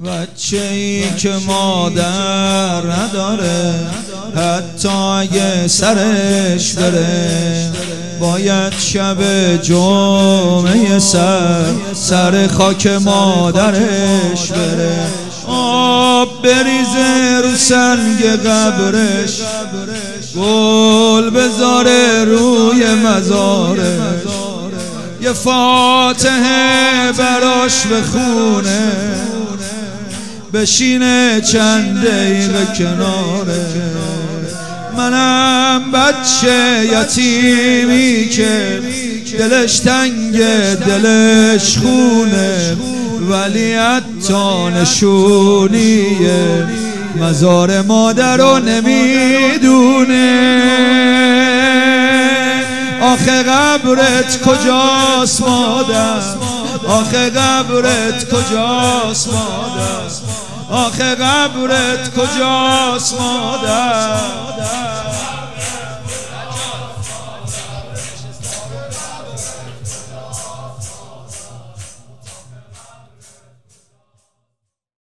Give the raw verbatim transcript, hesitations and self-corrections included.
بچه‌ای که مادر نداره حتی اگه سرش بره باید شب جمعه سر سر خاک مادرش بره، آب بریزه رو سنگ قبرش، گل بذاره روی مزارش، یه فاتحه براش بخونه، بشینه چند دقیقه کناره. منم بچه یتیمی که دلش تنگه دلش خونه، ولی حتی نشونی مزار مادر رو نمیدونه. آخه قبرت کجاست مادر، آخه قبرت کجاست مادر، آخه قبرت کجاست مادر.